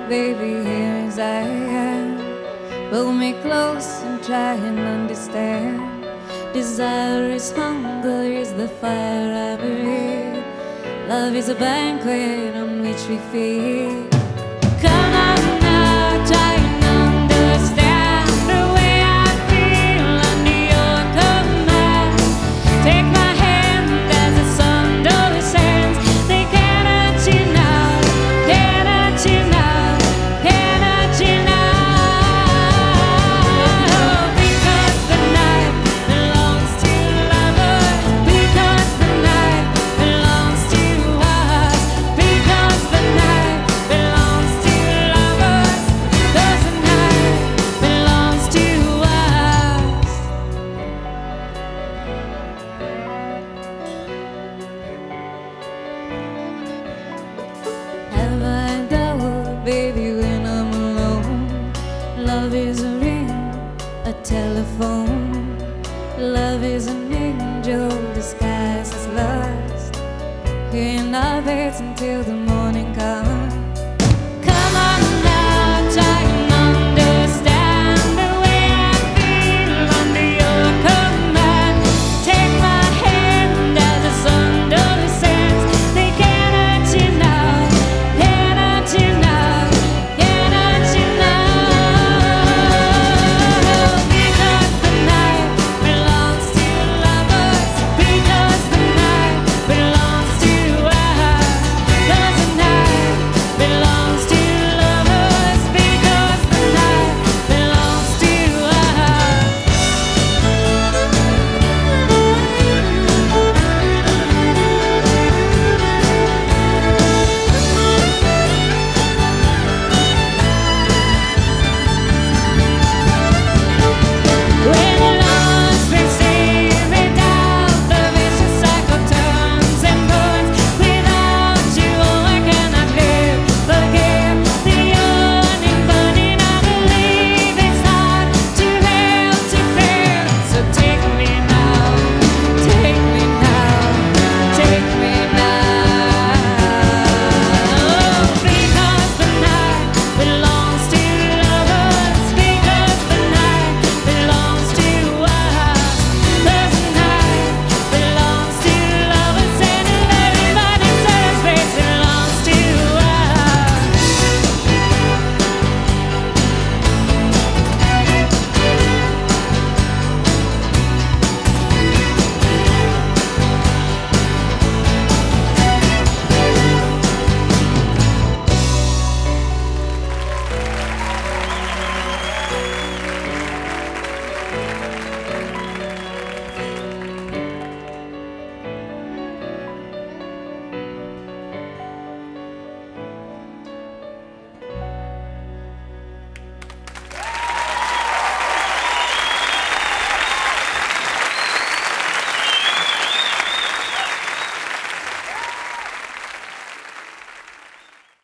baby, here as I am. Pull me close and try and understand. Desire is hunger, is the fire I breathe. Love is a banquet on which we feed. Come on now, try and understand the way I feel under your command. Take my hand as the sun descends. They cannot you now, cannot you now, cannot you now. Because the night belongs to lovers. Because the night belongs to us. Because the night belongs to lovers. 'Cause the night belongs to us. Have I doubt, baby, when I'm alone? Love is a ring, a telephone. Love is an angel disguised as lust. In our beds until the morning comes.